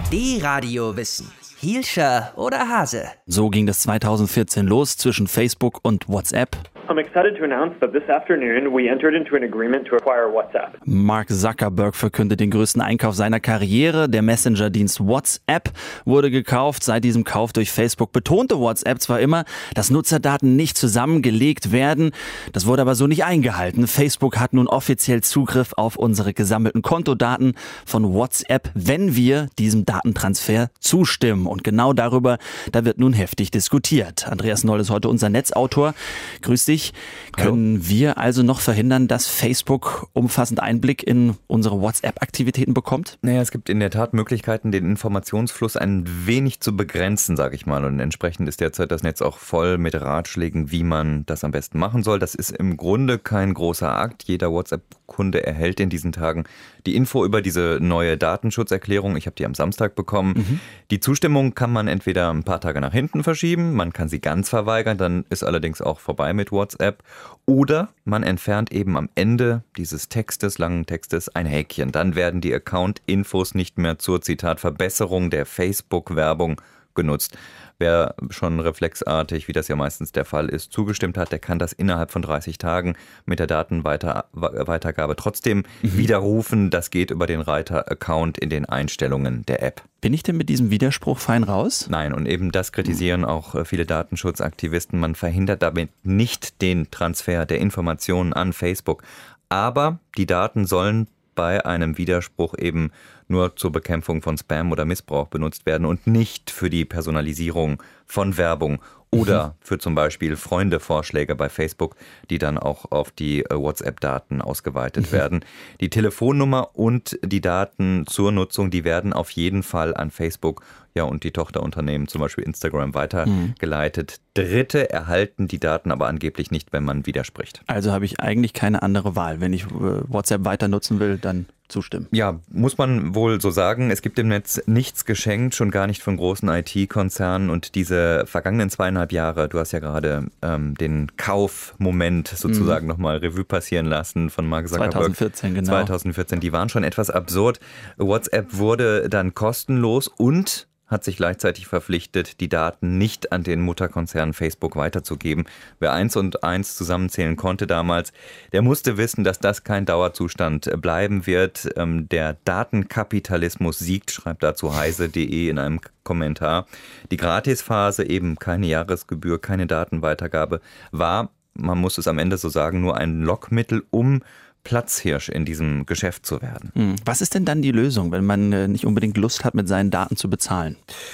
D-Radio Wissen. Hielscher oder Hase? So ging das 2014 los zwischen Facebook und WhatsApp. I'm excited to announce that this afternoon we entered into an agreement to acquire WhatsApp. Mark Zuckerberg verkündet den größten Einkauf seiner Karriere. Der Messenger-Dienst WhatsApp wurde gekauft. Seit diesem Kauf durch Facebook betonte WhatsApp zwar immer, dass Nutzerdaten nicht zusammengelegt werden. Das wurde aber so nicht eingehalten. Facebook hat nun offiziell Zugriff auf unsere gesammelten Kontodaten von WhatsApp, wenn wir diesem Datentransfer zustimmen. Und genau darüber, da wird nun heftig diskutiert. Andreas Noll ist heute unser Netzautor. Grüß dich. Können wir also noch verhindern, dass Facebook umfassend Einblick in unsere WhatsApp-Aktivitäten bekommt? Naja, es gibt in der Tat Möglichkeiten, den Informationsfluss ein wenig zu begrenzen, sage ich mal. Und entsprechend ist derzeit das Netz auch voll mit Ratschlägen, wie man das am besten machen soll. Das ist im Grunde kein großer Akt. Jeder WhatsApp-Kunde erhält in diesen Tagen die Info über diese neue Datenschutzerklärung. Ich habe die am Samstag bekommen. Die Zustimmung kann man entweder ein paar Tage nach hinten verschieben, man kann sie ganz verweigern, dann ist allerdings auch vorbei mit WhatsApp. Oder man entfernt eben am Ende dieses langen Textes, ein Häkchen. Dann werden die Account-Infos nicht mehr zur, Zitat, Verbesserung der Facebook-Werbung genutzt. Wer schon reflexartig, wie das ja meistens der Fall ist, zugestimmt hat, der kann das innerhalb von 30 Tagen mit der Datenweitergabe trotzdem widerrufen. Das geht über den Reiter Account in den Einstellungen der App. Bin ich denn mit diesem Widerspruch fein raus? Nein, und eben das kritisieren auch viele Datenschutzaktivisten. Man verhindert damit nicht den Transfer der Informationen an Facebook. Aber die Daten sollen bei einem Widerspruch eben nur zur Bekämpfung von Spam oder Missbrauch benutzt werden und nicht für die Personalisierung von Werbung oder für zum Beispiel Freundevorschläge bei Facebook, die dann auch auf die WhatsApp-Daten ausgeweitet werden. Die Telefonnummer und die Daten zur Nutzung, die werden auf jeden Fall an Facebook und die Tochterunternehmen, zum Beispiel Instagram, weitergeleitet. Dritte erhalten die Daten aber angeblich nicht, wenn man widerspricht. Also habe ich eigentlich keine andere Wahl. Wenn ich WhatsApp weiter nutzen will, dann zustimmen. Ja, muss man wohl so sagen. Es gibt im Netz nichts geschenkt, schon gar nicht von großen IT-Konzernen. Und diese vergangenen 2,5 Jahre, du hast ja gerade den Kaufmoment sozusagen nochmal Revue passieren lassen von Mark Zuckerberg. 2014, genau. 2014, die waren schon etwas absurd. WhatsApp wurde dann kostenlos und hat sich gleichzeitig verpflichtet, die Daten nicht an den Mutterkonzern Facebook weiterzugeben. Wer 1 und 1 zusammenzählen konnte damals, der musste wissen, dass das kein Dauerzustand bleiben wird. Der Datenkapitalismus siegt, schreibt dazu heise.de in einem Kommentar. Die Gratisphase, eben keine Jahresgebühr, keine Datenweitergabe, war, man muss es am Ende so sagen, nur ein Lockmittel, um Platzhirsch in diesem Geschäft zu werden. Was ist denn dann die Lösung, wenn man nicht unbedingt Lust hat, mit seinen Daten zu bezahlen?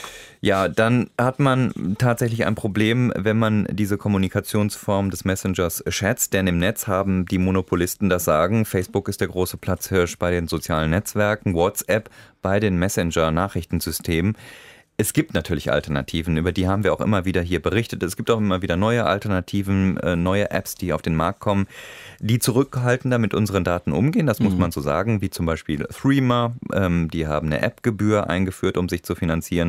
Ja, dann hat man tatsächlich ein Problem, wenn man diese Kommunikationsform des Messengers schätzt. Denn im Netz haben die Monopolisten das Sagen. Facebook ist der große Platzhirsch bei den sozialen Netzwerken, WhatsApp bei den Messenger-Nachrichtensystemen. Es gibt natürlich Alternativen, über die haben wir auch immer wieder hier berichtet. Es gibt auch immer wieder neue Alternativen, neue Apps, die auf den Markt kommen, die zurückhaltender mit unseren Daten umgehen. Das muss man so sagen, wie zum Beispiel Threema. Die haben eine App-Gebühr eingeführt, um sich zu finanzieren.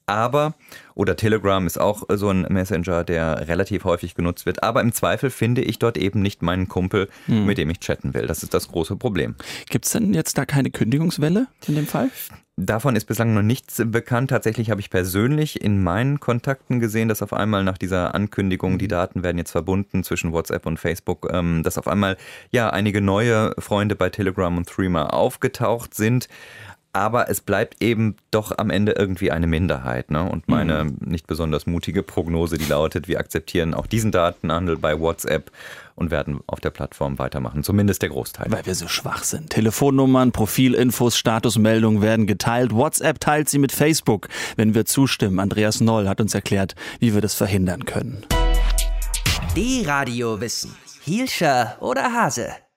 Oder Telegram ist auch so ein Messenger, der relativ häufig genutzt wird. Aber im Zweifel finde ich dort eben nicht meinen Kumpel, mit dem ich chatten will. Das ist das große Problem. Gibt es denn jetzt da keine Kündigungswelle in dem Fall? Davon ist bislang noch nichts bekannt. Tatsächlich habe ich persönlich in meinen Kontakten gesehen, dass auf einmal nach dieser Ankündigung, die Daten werden jetzt verbunden zwischen WhatsApp und Facebook, dass auf einmal einige neue Freunde bei Telegram und Threema aufgetaucht sind. Aber es bleibt eben doch am Ende irgendwie eine Minderheit. Ne? Und meine nicht besonders mutige Prognose, die lautet, wir akzeptieren auch diesen Datenhandel bei WhatsApp und werden auf der Plattform weitermachen. Zumindest der Großteil. Weil wir so schwach sind. Telefonnummern, Profilinfos, Statusmeldungen werden geteilt. WhatsApp teilt sie mit Facebook, wenn wir zustimmen. Andreas Noll hat uns erklärt, wie wir das verhindern können. D-Radio Wissen. Hielscher oder Hase?